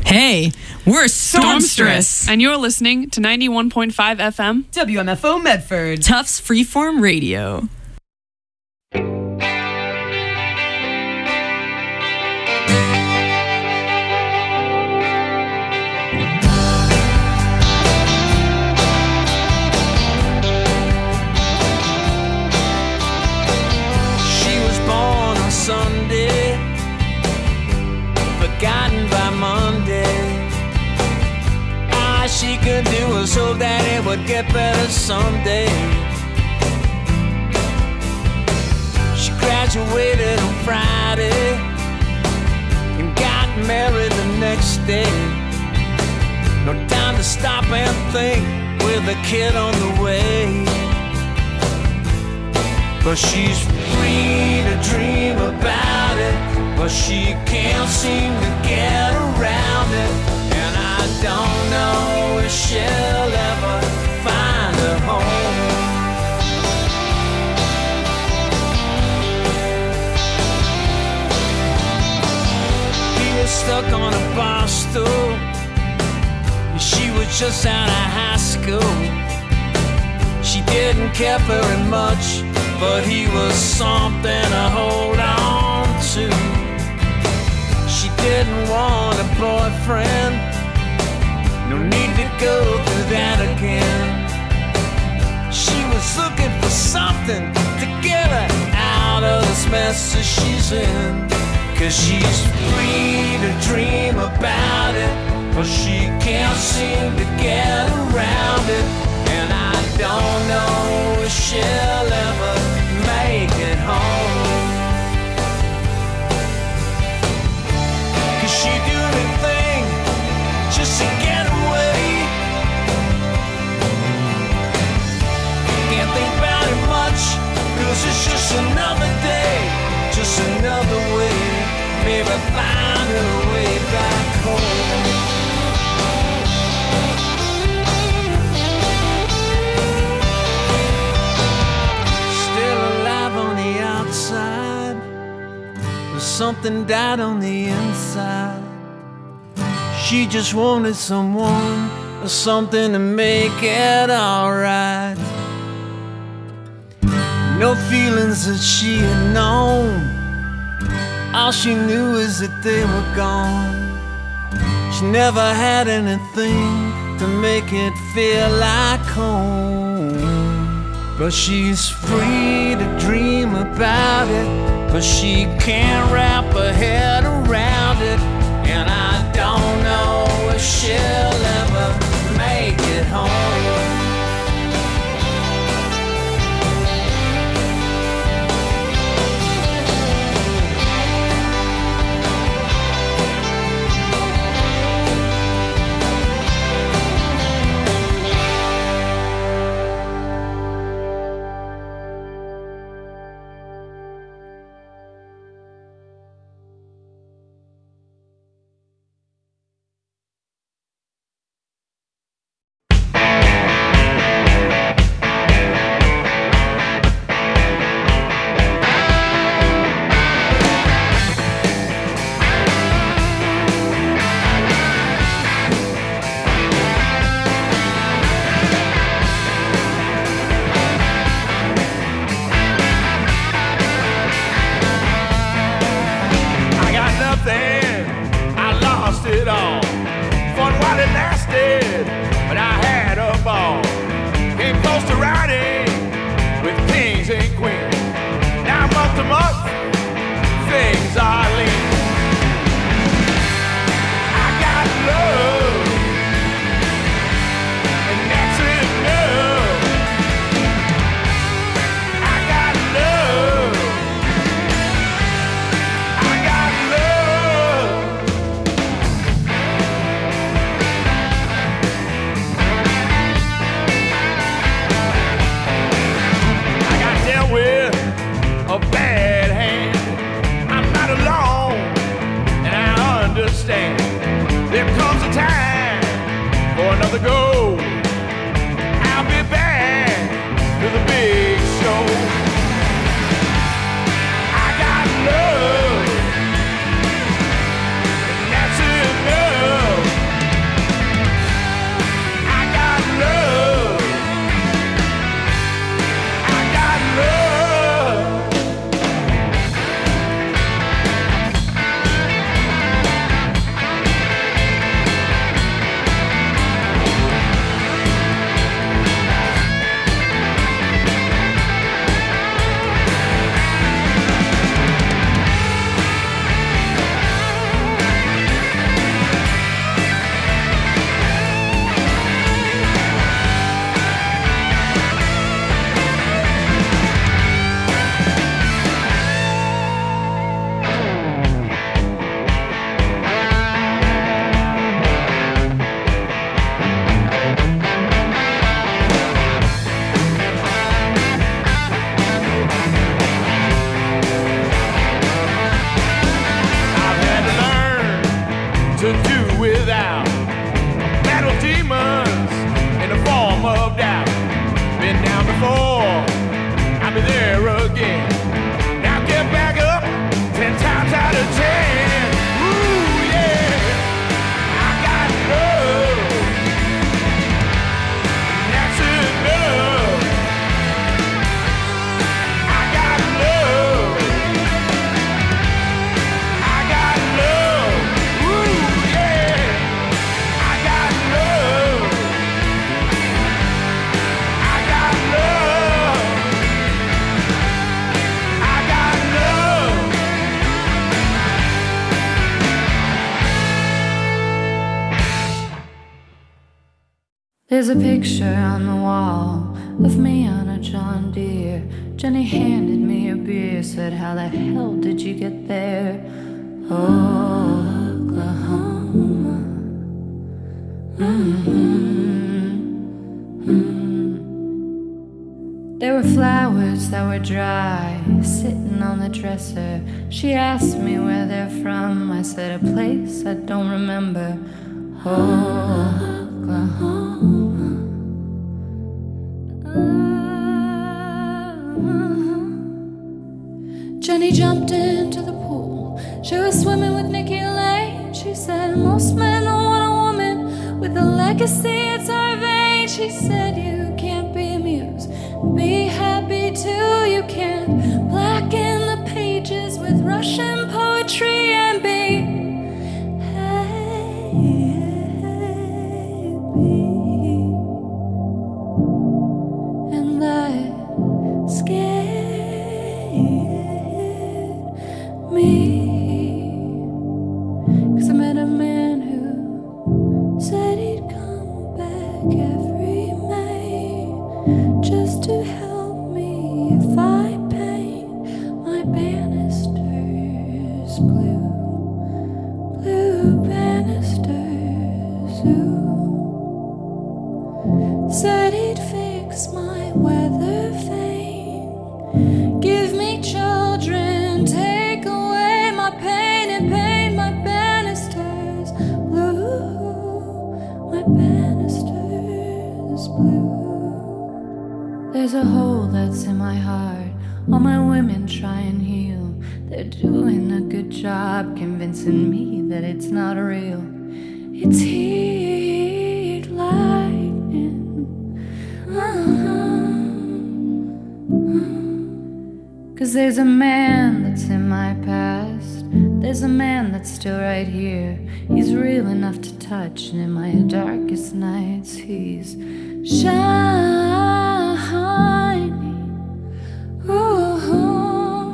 Hey, we're Stormstress. And you're listening to 91.5 FM WMFO Medford. Tufts Freeform Radio. She was born on Sunday, forgotten by Monday. All she could do was hope that it would get better someday. She graduated on Friday and got married the next day. No time to stop and think with a kid on the way. But she's free to dream about it, but she can't seem to get around it. And I don't know if she'll ever find a home. He was stuck on a bar stool, and she was just out of high school. She didn't care very much, but he was something to hold on to. She didn't want a boyfriend, no need to go through that again. She was looking for something to get her out of this mess that she's in. 'Cause she's free to dream about it, but she can't seem to get around it. And I don't know if she'll ever make it home. 'Cause she do anything just to get away. Can't think about it much, 'cause it's just another day, just another way, maybe find her way back home. But something died on the inside. She just wanted someone or something to make it alright. No feelings that she had known, all she knew is that they were gone. She never had anything to make it feel like home. But she's free to dream about it, but she can't wrap her head around it. And I don't know if she'll ever make it home. to do without. Battle demons in the form of doubt. Been down before, I'll be there again. Now get back up 10 times out of 10. Ooh, yeah, I got love. That's enough. I got love. I got love. Ooh, yeah, I got love. I got love. I got love. There's a picture on the wall of me on a John Deere. Jenny handed me a beer, said, how the hell did you get there? Oklahoma. There were flowers that were dry, sitting on the dresser. She asked me where they're from. I said, a place I don't remember. Oklahoma. Jenny jumped into the pool. She was swimming with Nikki Lane. She said, most men don't want a woman with a legacy, it's our vein. She said, you can't be amused, be happy too. You can't blacken the pages with Russian poetry and be happy. And that scared me, 'cause I met a man who said he'd come back every May just to help me if I paint my banisters blue, blue banisters. Ooh. Said he'd fix my weather vane, give me children, take away my pain and paint my banisters blue, my banisters blue. There's a hole that's in my heart, all my women try and heal. They're doing a good job convincing me that it's not real. It's heat lightning. 'Cause there's a man that's in my past, there's a man that's still right here. He's real enough to touch, and in my darkest nights he's shining. Ooh.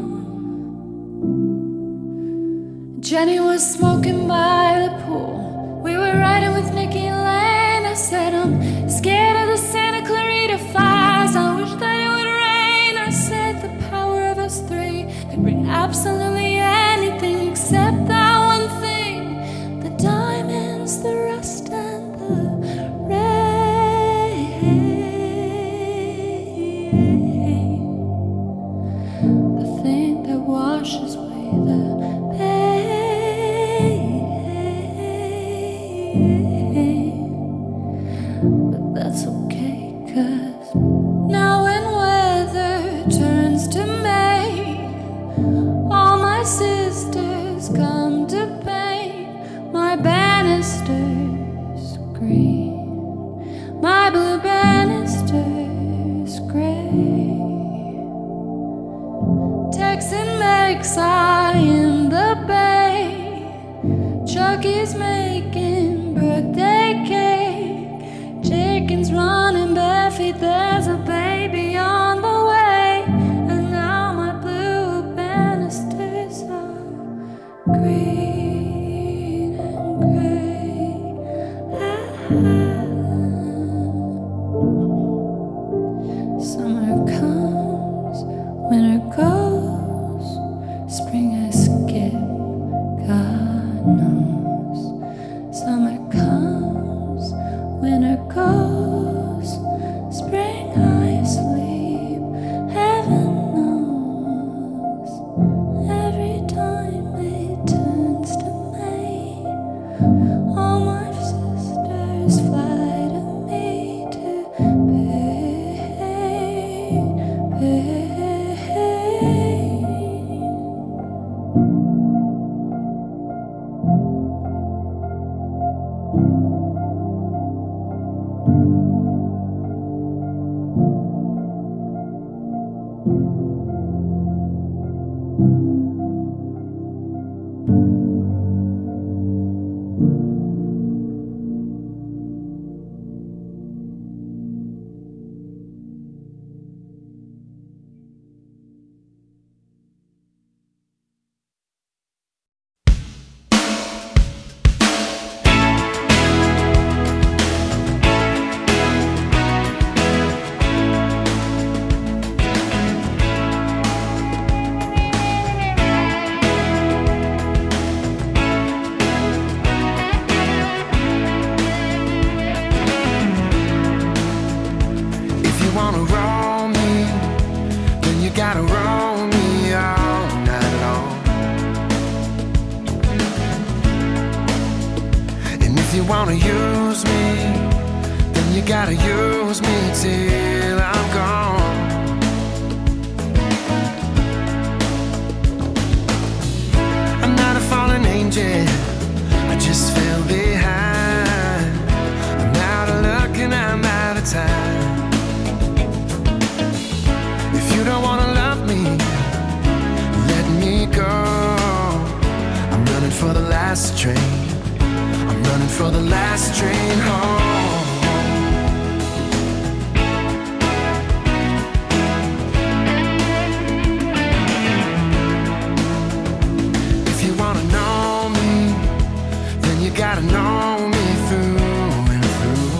Jenny was smoking by the pool. We were riding with Nikki Lane. I said, I'm scared of the Santa Clarita fires. I wish that it would rain. I said, the power of us three could bring absolutely anything except that one thing. The diamonds, the rust, and the rain. The thing that washes away the pain. But that's okay, 'cause now when weather turns to May, all my sisters come to paint my banisters green, my blue banisters gray. Texan makes eye in the bay. Chucky's making birthday cake. Chicken's running bare feet. There's a baby on the way. And now my blue banisters are green and gray. Summer comes, winter goes, spring I skip, God knows. Summer comes, winter goes, spring I sleep, heaven knows. Every time it turns to May, If you wanna use me, then you gotta use me till I'm gone. I'm not a fallen angel, I just fell behind. I'm out of luck and I'm out of time. If you don't wanna love me, let me go. I'm running for the last train. I'm running for the last train home. If you wanna know me, then you gotta know me through and through.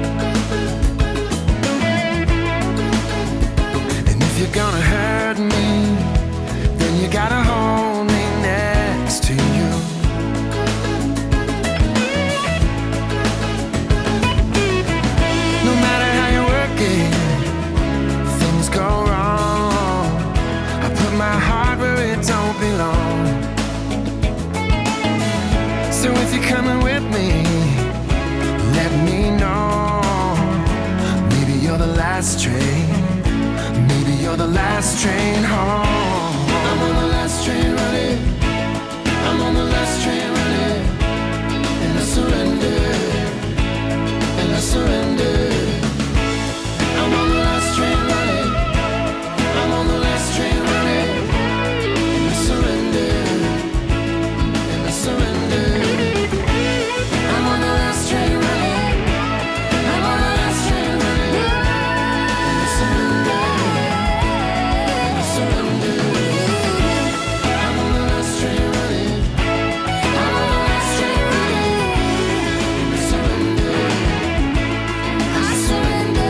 And if you're gonna hurt me, then you gotta hold me next to you. No matter how you work it, things go wrong. I put my heart where it don't belong. So if you're coming with me, let me know. Maybe you're the last train. Maybe you're the last train home. I'm on the last train running. I'm on the last train running. And I surrender. And I surrender. I'm on the last train running. I'm on the last train running. And I surrender. And I surrender. I'm on the last train running. I'm on the last train running. And I surrender. And I surrender. I'm on the last train running. I'm on the last train running. And I surrender. I surrender.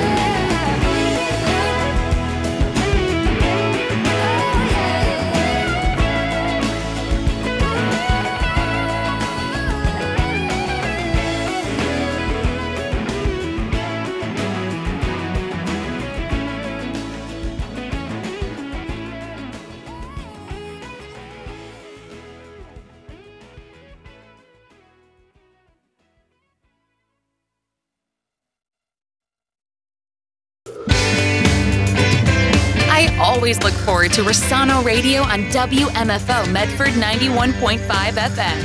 I always look forward to Rossano Radio on WMFO Medford 91.5 FM.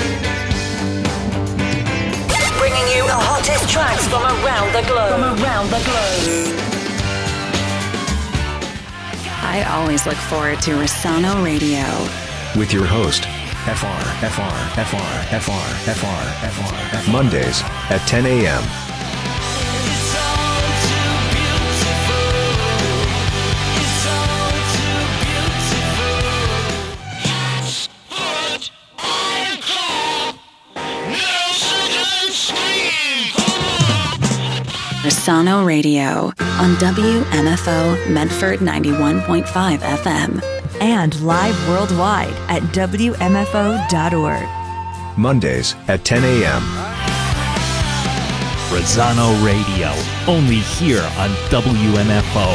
Bringing you the hottest tracks from around the globe. I always look forward to Rossano Radio. With your host, Mondays at 10 a.m. Rossano Radio on WMFO Medford 91.5 FM. And live worldwide at WMFO.org. Mondays at 10 a.m. Rossano Radio, only here on WMFO.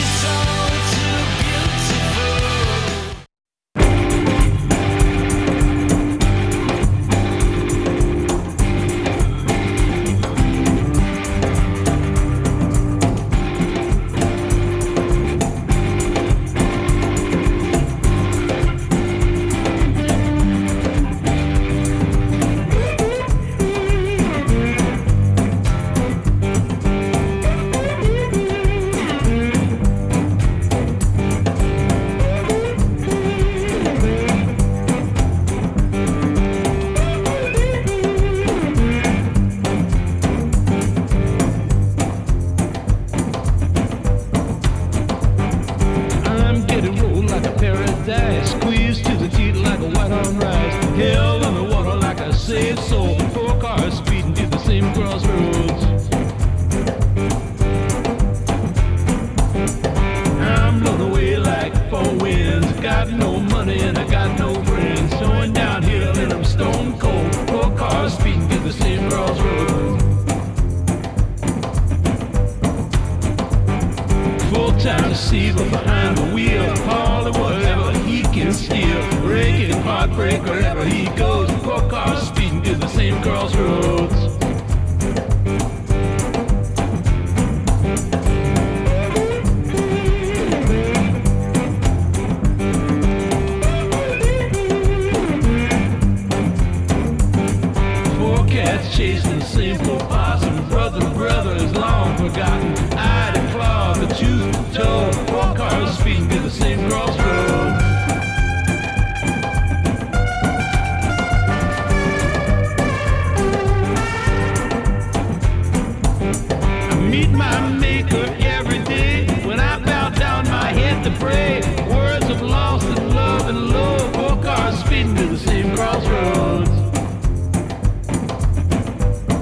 Time to see, but behind the wheel, Hollywood, whatever he can steal, breaking heartbreak wherever he goes. Poor cars speeding to the same crossroads. chasing the same poor possum. Brother is long forgotten. Eyed and clawed, the tooth and toe. Four cars speeding to the same crossroad. I meet my maker every day when I bow down my head to pray. Words of lost and love and love. Four cars speeding to the same crossroads.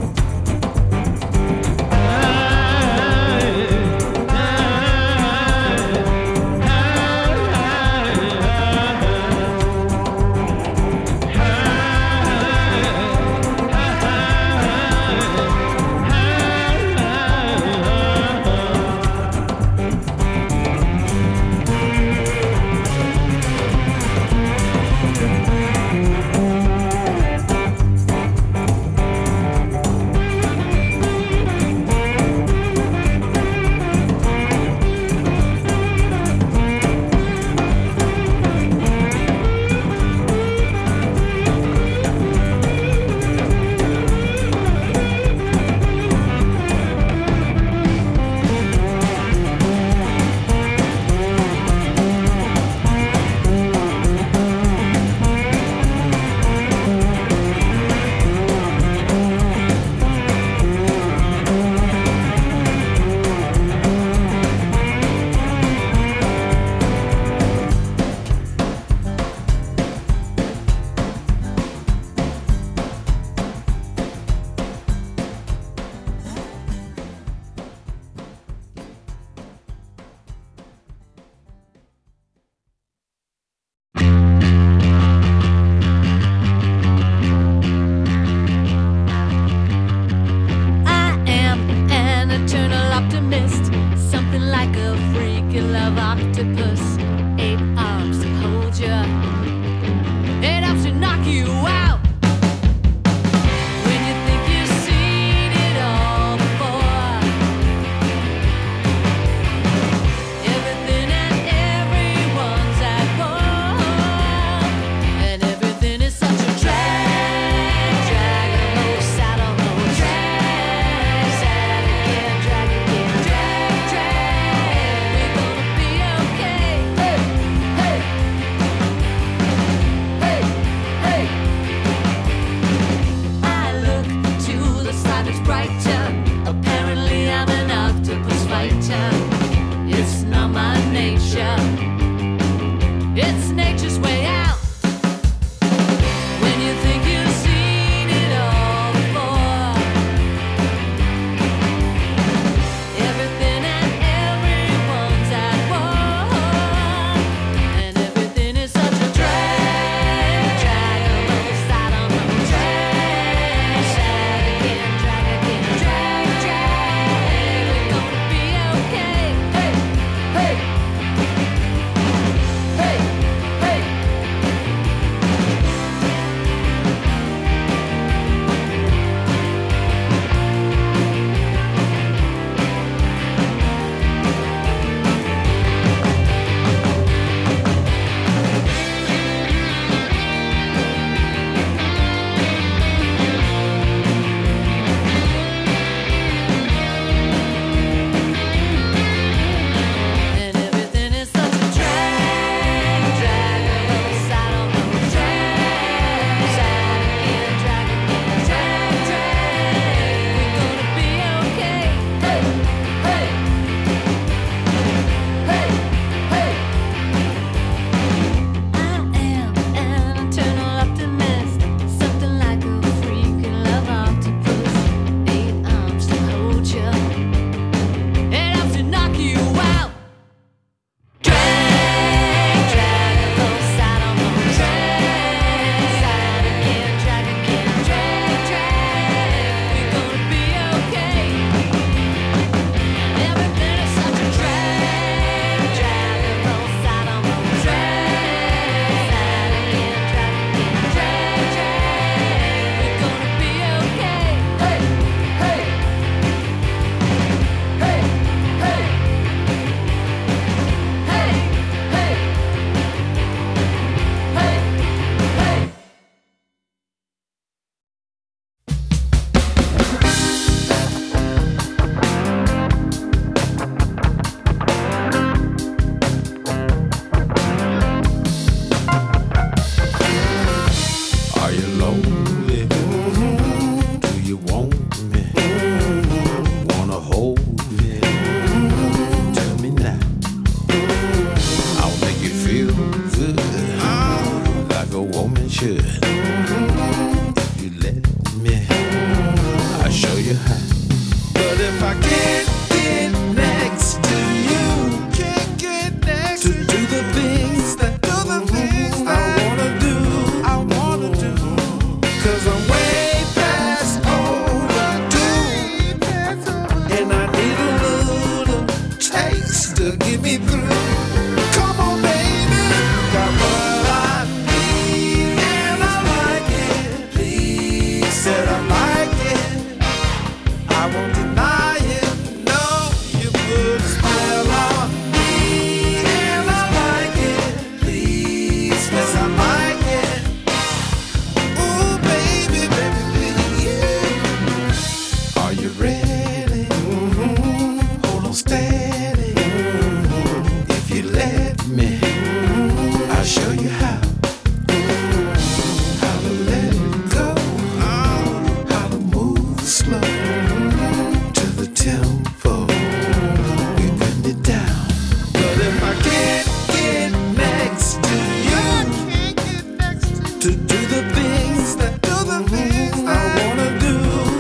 things I wanna do.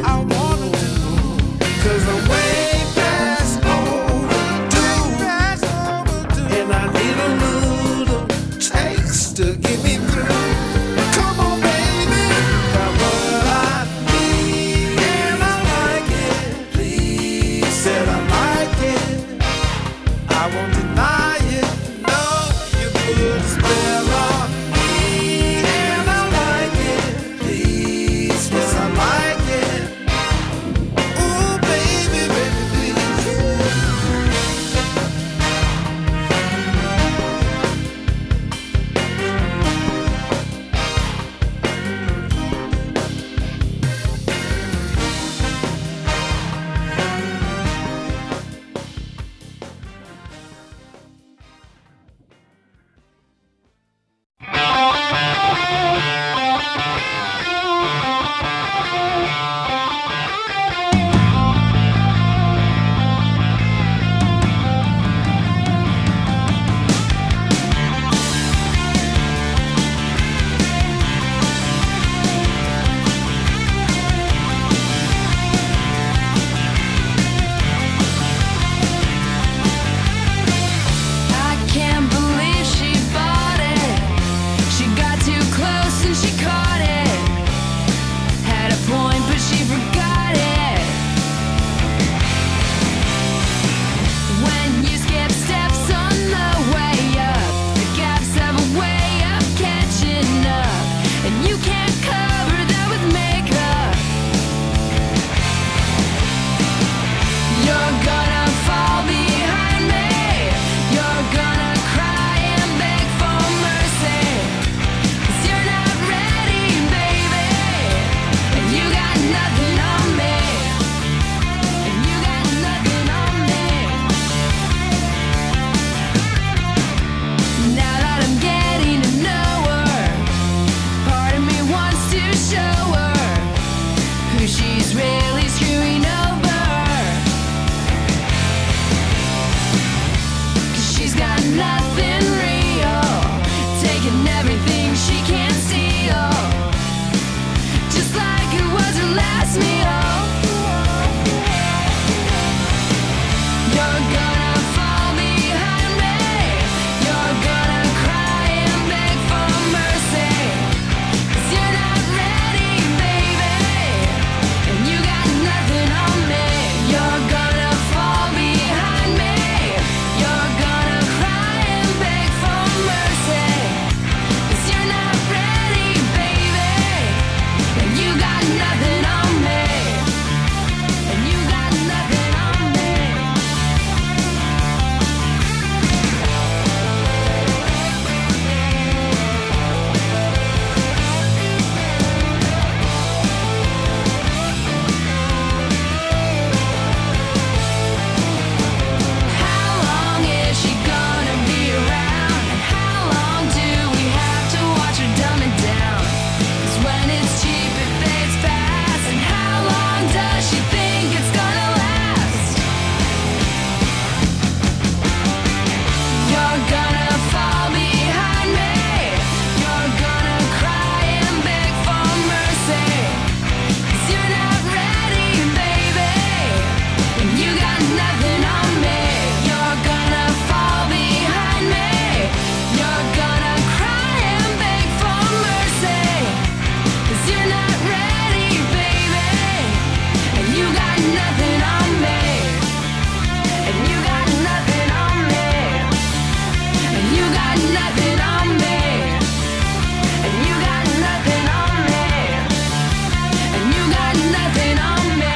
'Cause I'm way past overdue. And I need a little taste to get me through. Come on, baby, got what I need, and I like it. Please, said I like it. I won't deny it. No, you put a spell on me, and I like it. Please, yes, I like it. Ooh, baby, baby, please. I can't believe she bought it. She got too close and she caught it. Had a point, but she forgot it. When you skip steps on the way up, the gaps have a way of catching up, and you can't cover that with makeup. You're gonna fall behind me. You're gonna cry and beg for mercy. 'Cause you're not ready, baby. And you got nothing on me. And you got nothing on me. Now that I'm getting to know her, part of me wants to show her who she's really screwing over. 'Cause she's got nothing real, taking everything she can't steal, just like it was her last meal. You're gonna fall behind me. You're gonna cry and beg for mercy. 'Cause you're not ready, baby. And you got nothing on me. You're gonna fall behind me. You're gonna cry and beg for mercy. 'Cause you're not ready, baby. And you got nothing on me. And you got nothing on me. How long is she gonna be around? And how long do we have to watch her dumb it down? 'Cause when it's cheap it fades fast. And how long does she think it's gonna last? You're gonna fall behind me. You're gonna cry and beg for mercy. 'Cause you're not ready, baby. And you got nothing on me. You're gonna fall behind me. You're gonna cry and beg for mercy. 'Cause you're not ready, baby. And you got nothing on me. And you got nothing on me. And you got nothing on me. And you got nothing on me. And you got nothing on me.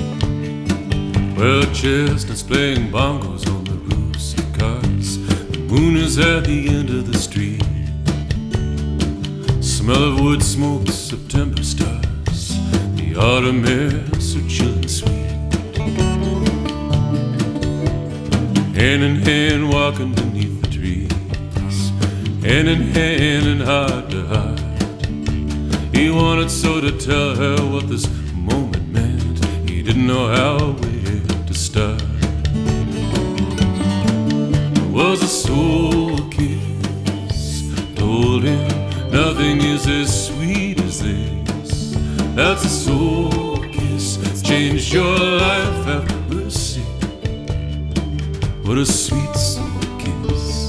Well, chestnuts playing bongos on the roofs of cars. The moon is at the end of the street. Smell of wood smoke, September stars. The autumn air so chill and sweet. Hand in hand walking beneath the trees, hand in hand and heart to heart. He wanted so to tell her what this moment meant. He didn't know how where to start. It was a soul kiss, told him nothing is as sweet as this. That's a soul kiss, changed your life, have mercy. What a sweet soul kiss.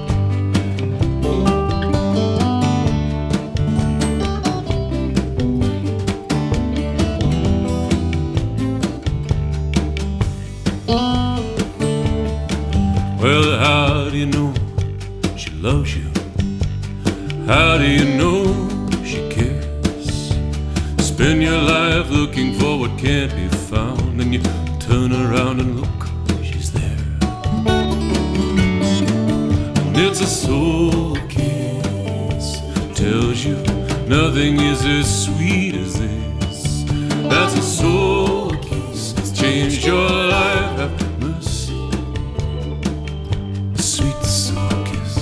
Well, how do you know she loves you? How do you know she cares? Spend your life looking for what can't be found, and you turn around and look, she's there. And it's a soul kiss, tells you nothing is as sweet as this. That's a soul kiss, it's changed your life, have mercy. A sweet soul kiss.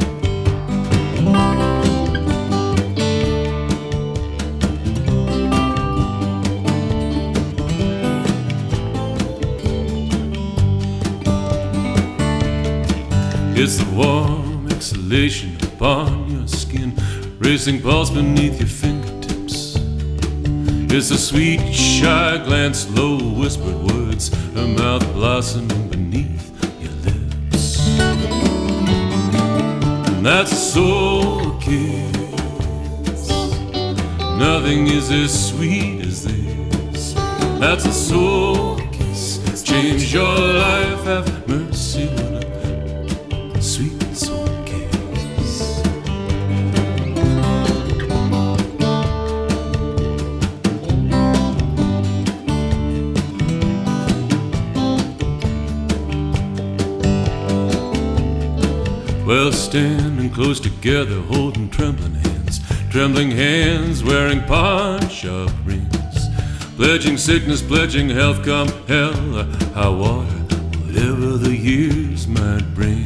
It's the warm exhalation upon your skin, racing pulse beneath your fingertips. It's a sweet, shy glance, low whispered words, her mouth blossoming beneath your lips. And that's a soul kiss. Nothing is as sweet as this. That's a soul kiss. Change your life, have mercy. Sweet soul kiss. Well, standing close together, holding trembling hands, wearing pawn-shop rings, pledging sickness, pledging health, come hell or high water, whatever the years might bring.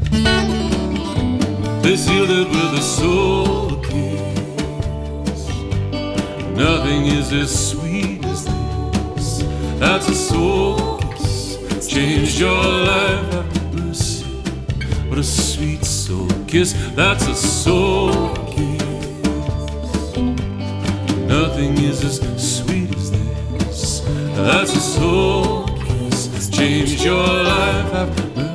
They sealed it with a soul kiss. Nothing is as sweet as this. That's a soul kiss. Changed your life, have mercy. What a sweet soul kiss. That's a soul kiss. Nothing is as sweet as this. That's a soul kiss. Changed your life, have mercy.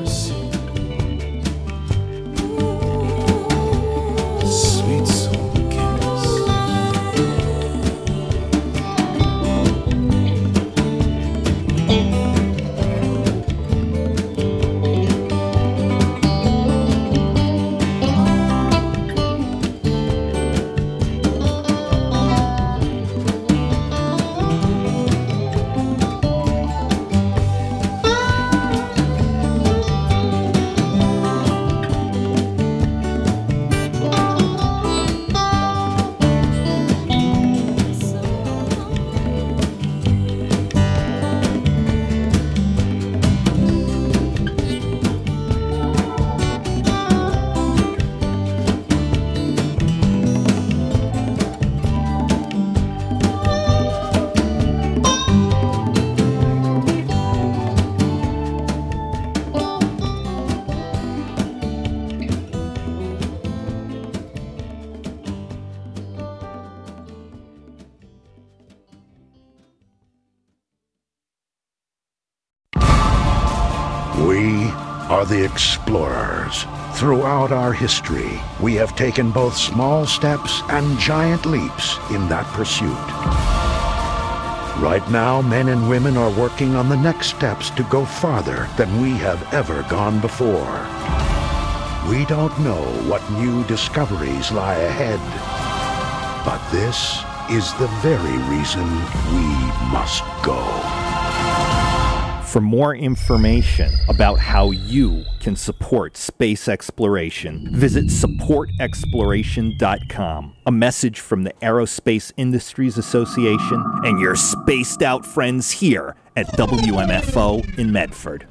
The explorers. Throughout our history, we have taken both small steps and giant leaps in that pursuit. Right now, men and women are working on the next steps to go farther than we have ever gone before. We don't know what new discoveries lie ahead, but this is the very reason we must go. For more information about how you can support space exploration, visit supportexploration.com. A message from the Aerospace Industries Association and your spaced out friends here at WMFO in Medford.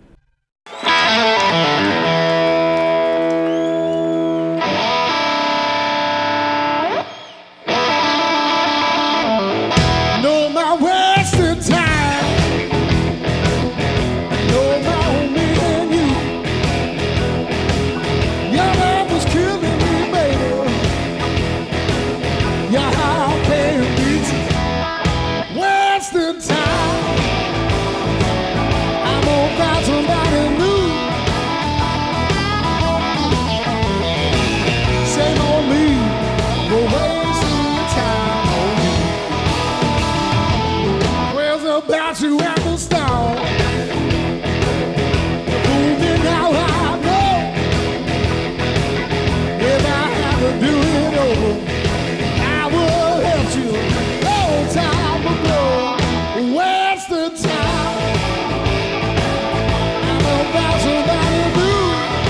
No, my wasted time. No, my me and you. Your love was killing me, baby. Your heart can't reach. Wasted time. I'm gonna find somebody new. Shame on me for wasting time on you. Where's about you at the start? Fool me now, I know. If I have to do it over, I will help you. Long time ago, wasted time. I'm about somebody new.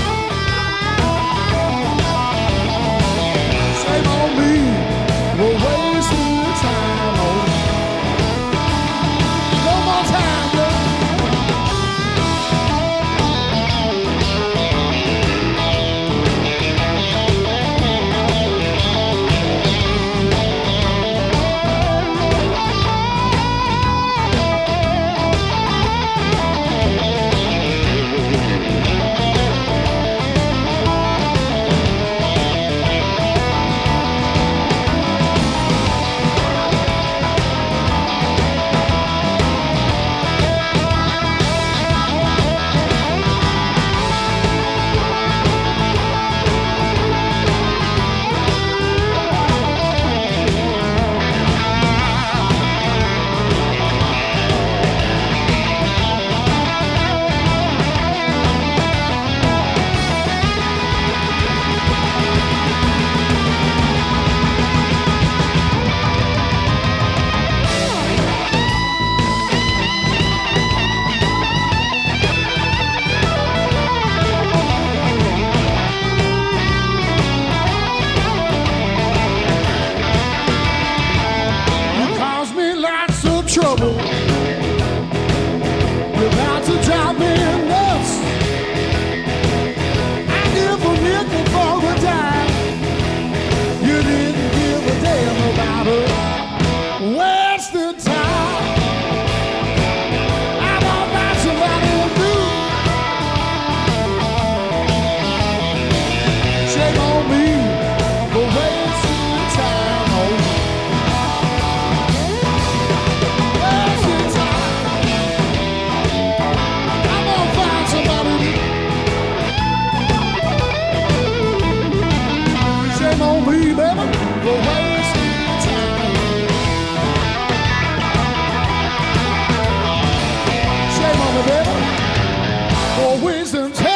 Shame on me, we're wasting time on you. One more time, girl. You caused me lots of trouble. You're about to drive me nuts. I give a nickel for a dime. You didn't give a damn about her. Wasted time. I'm gonna find somebody new. Shame on me for wasting time on you. Wasted time. I'm gonna find somebody new. Shame on me, baby, for wasting time. Shame on me, baby, for wasting time.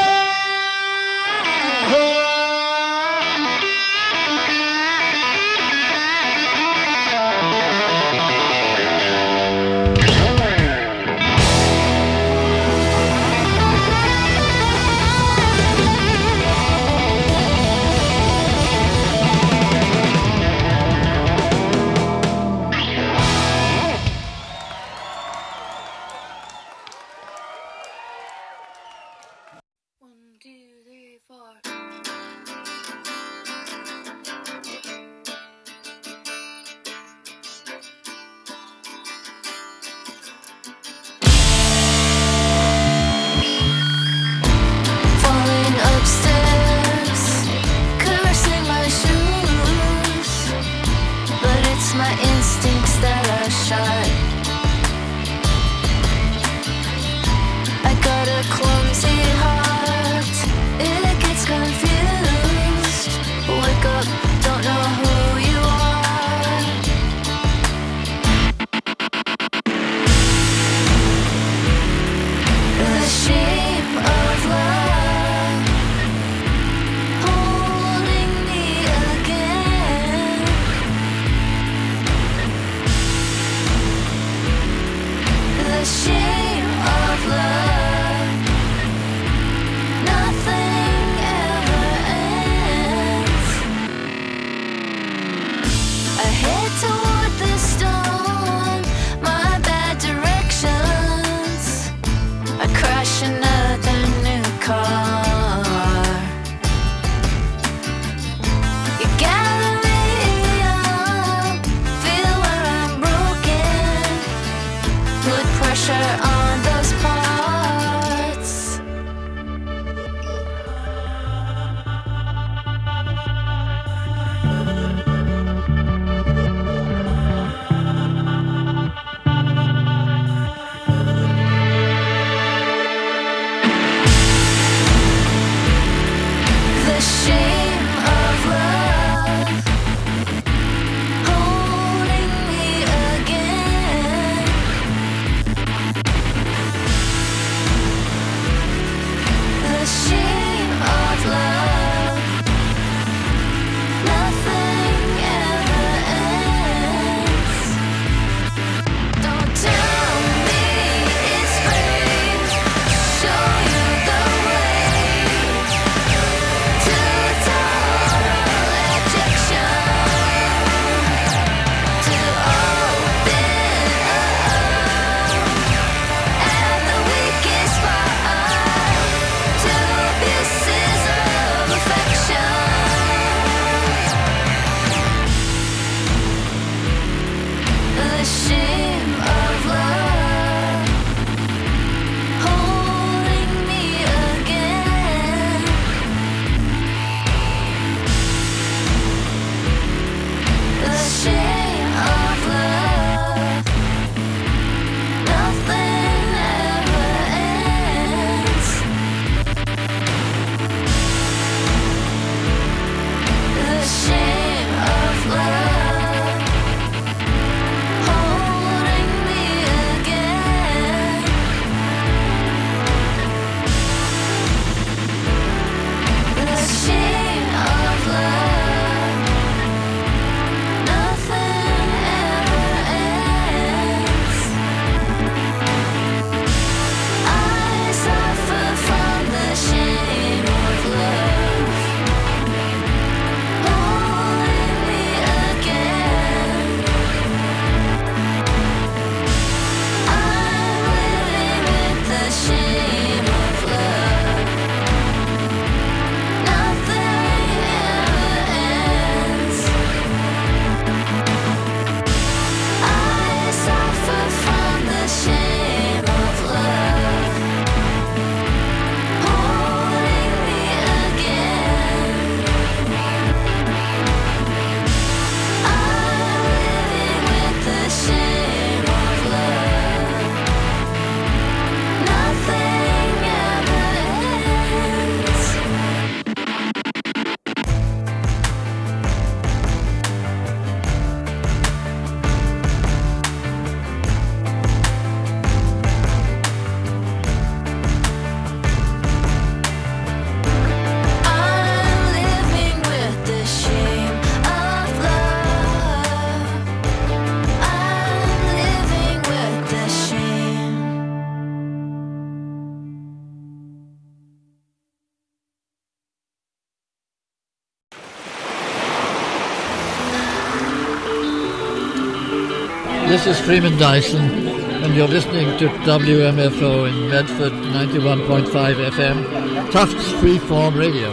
This is Freeman Dyson, and you're listening to WMFO in Medford, 91.5 FM, Tufts Freeform Radio.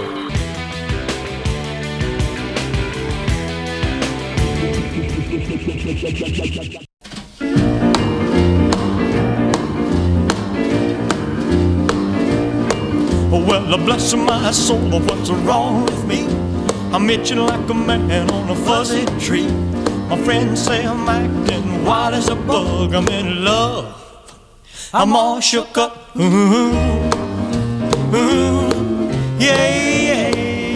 Well, bless my soul, what's wrong with me? I'm itching like a man on a fuzzy tree. My friends say I'm acting wild as a bug. I'm in love, I'm all shook up. Yeah.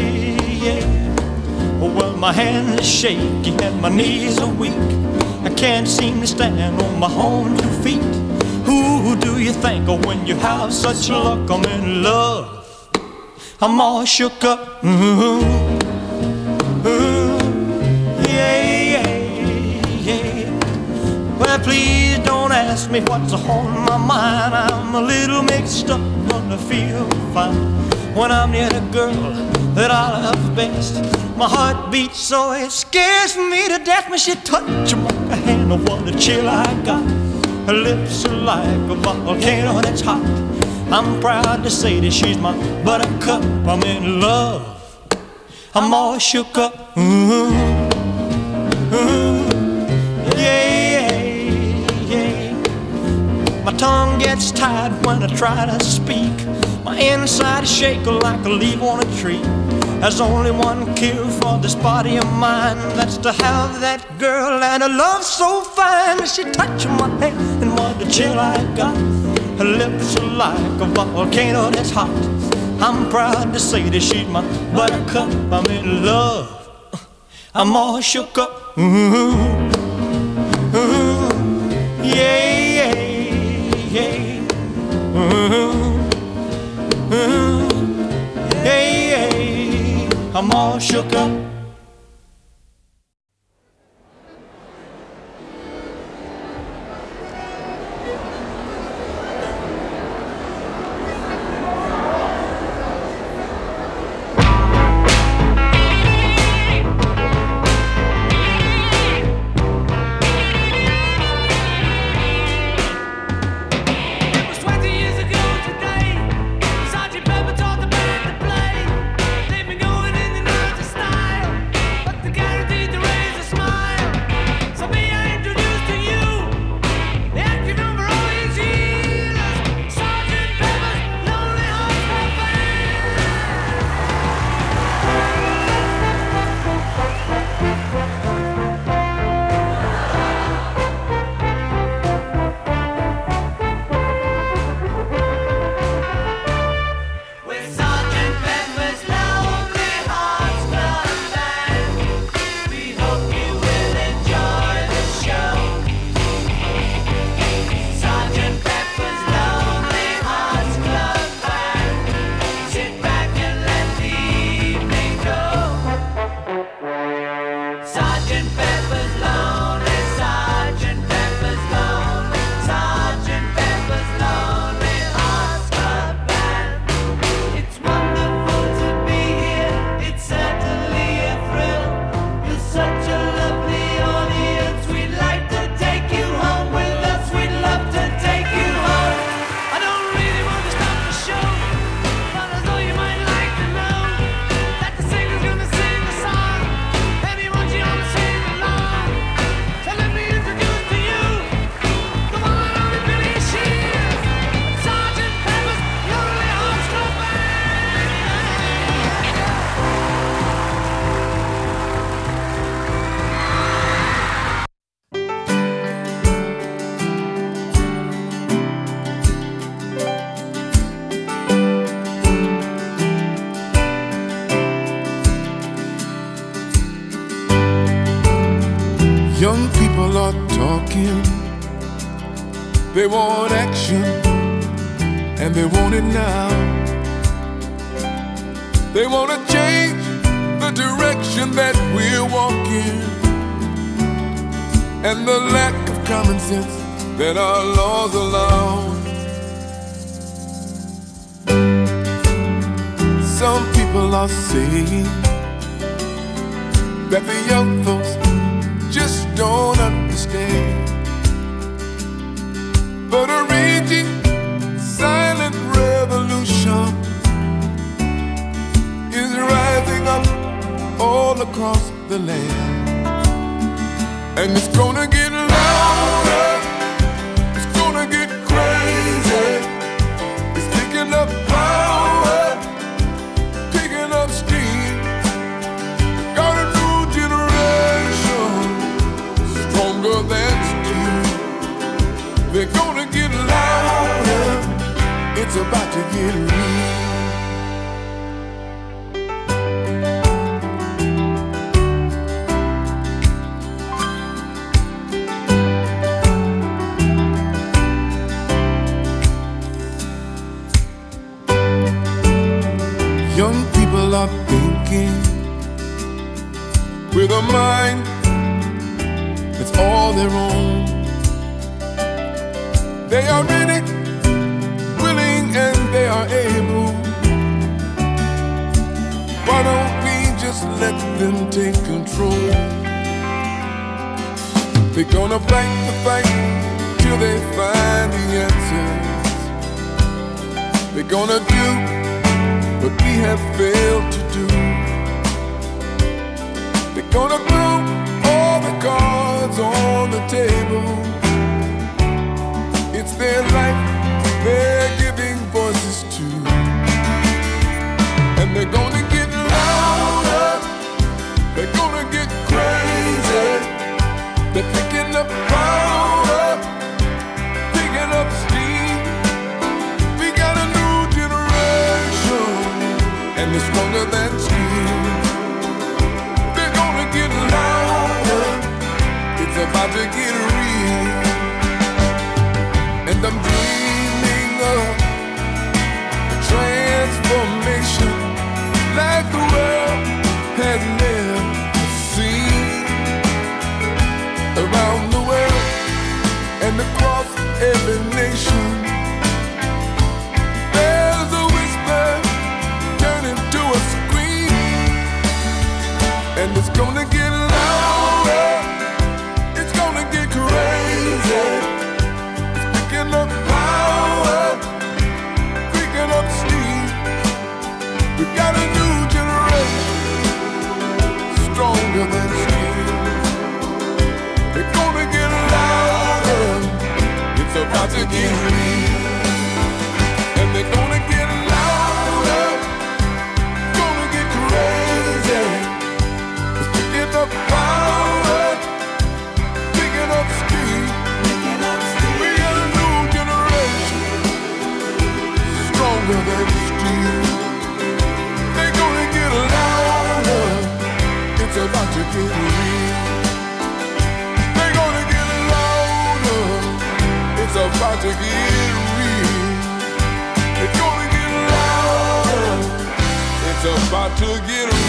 Well, my hands are shaky and my knees are weak. I can't seem to stand on my own 2 feet. Who do you think of when you have such luck? I'm in love, I'm all shook up. Yeah. Well, please don't ask me what's on my mind. I'm a little mixed up, but I feel fine when I'm near the girl that I love best. My heart beats so it scares me to death when she touches my hand. Oh, what a chill I got. Her lips are like a volcano that's hot. I'm proud to say that she's my buttercup. I'm in love, I'm all shook up. Yeah. My tongue gets tied when I try to speak. My inside is shaking like a leaf on a tree. There's only one cure for this body of mine. That's to have that girl and a love so fine. She touched my hand and what a chill I got. Her lips are like a volcano that's hot. I'm proud to say that she's my buttercup. I'm in love, I'm all shook up. Yeah. I'm all shook up. Young people are talking, they want action, and they want it now. They want to change the direction that we're walking, and the lack of common sense that our laws allow. Some people are saying that the young folks just don't understand across the land. And it's gonna get louder, it's gonna get crazy. It's picking up power, picking up steam. Got a new generation, stronger than steel. They're gonna get louder, it's about to get real. Young people are thinking with a mind that's all their own. They are ready, willing, and they are able. Why don't we just let them take control? They're gonna fight the fight till they find the answers. They're gonna do what we have failed to do. They're gonna throw all the cards on the table. It's their life they're giving voices to. And they're gonna get louder, they're gonna get crazy. They're picking up power, picking up steam. We got a new generation, and it's stronger than steel. They're gonna get louder, it's about to get real. And I'm dreaming of a transformation like the world has never seen. Around the world and across every nation, there's a whisper turning to a scream. And it's gonna get louder, it's gonna get crazy. It's picking up power, picking up steam. We got a new generation, stronger than steel. They're gonna get louder, it's about to get real. And they're gonna get louder, gonna get crazy. It's picking up power, picking up steam. We got a new generation, stronger than steel. They're gonna get louder, it's about to get real. They're gonna get louder, it's about to get real. They're gonna get louder, it's about to get real.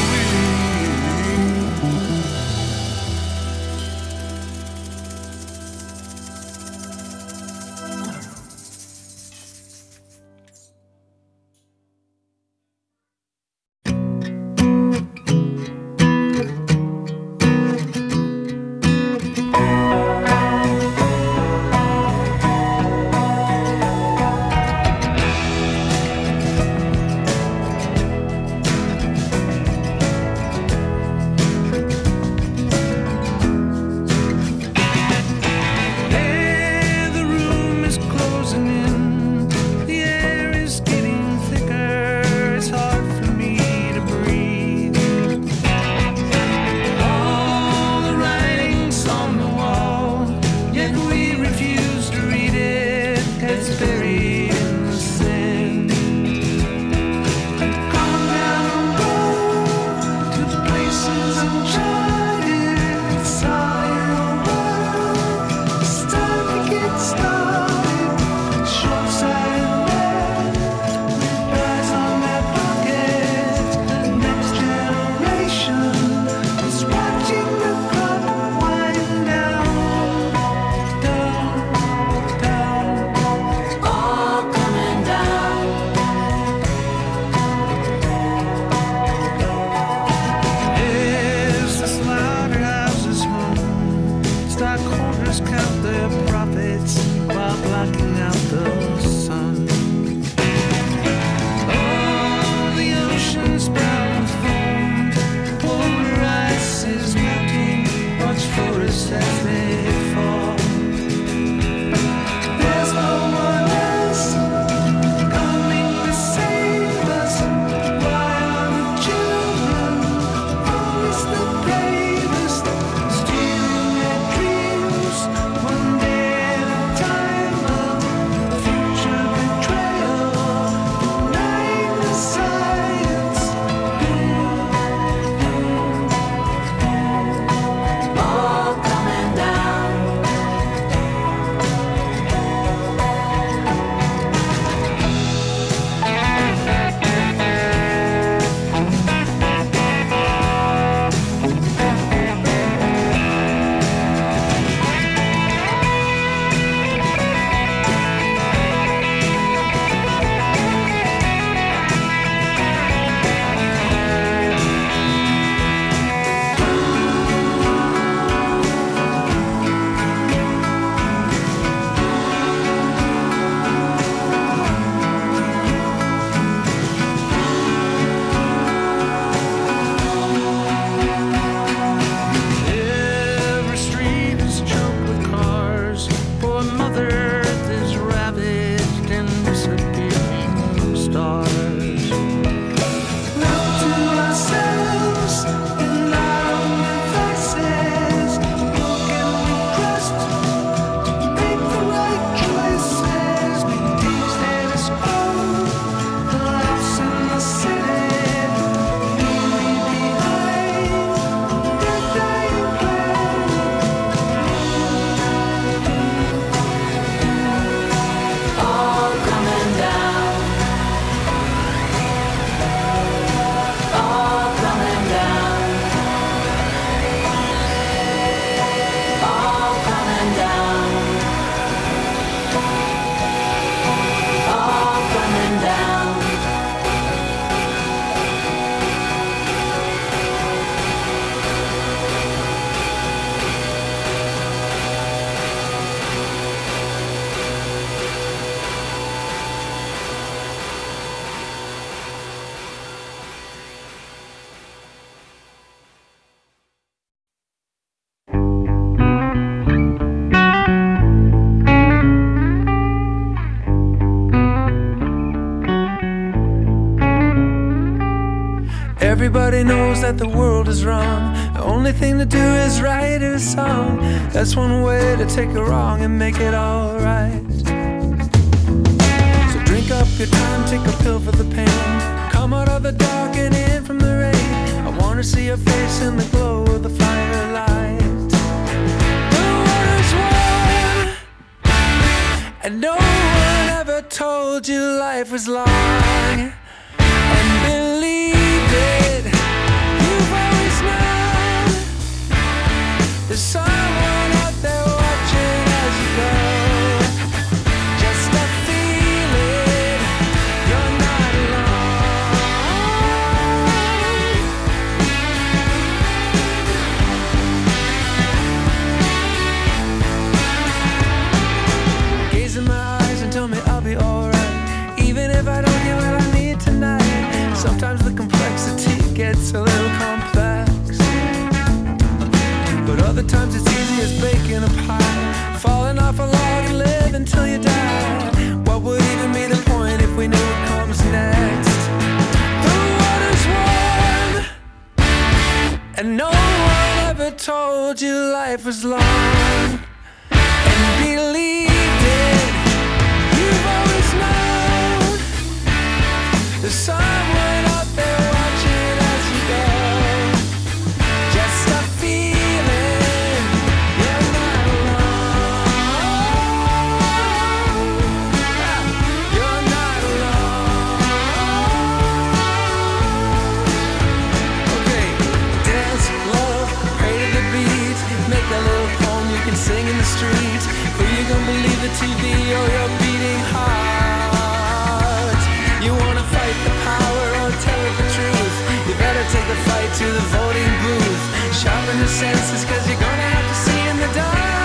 knows that the world is wrong. The only thing to do is write a song. That's one way to take a wrong and make it alright. So drink up your time, take a pill for the pain. Come out of the dark and in from the rain. I wanna see your face in the glow of the firelight. The water's warm, and no one ever told you life was long. And believe it, you've always known there's someone out there watching as you go. Just a feeling you're not alone. Gaze in my eyes and tell me I'll be alright, even if I don't get what I need tonight. Sometimes the complexity gets a little complex, but other times it's easy as baking a pie, falling off a log and live until you die. What would even be the point if we knew what comes next? The water's warm, and no one ever told you life was long. And believed it, you've always known there's someone out there watching as you go. Just a feeling you're not alone. You're not alone. Okay, dance, love, pray to the beat. Make a little poem you can sing in the streets. Who you gonna believe, the TV or your beating heart? You wanna fight the power or tell it the truth? You better take the fight to the voting booth. Sharpen your senses, cause you're gonna have to see in the dark.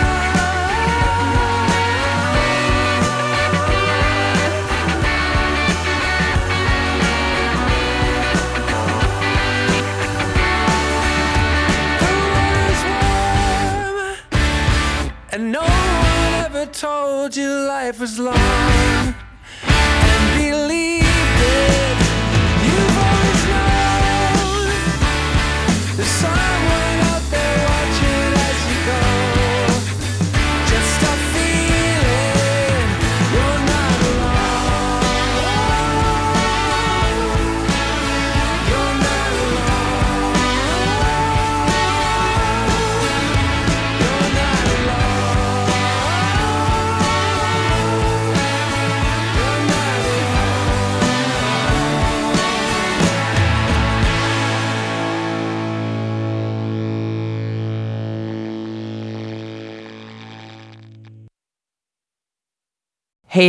The water's warm, and no one ever told you life was long. And believe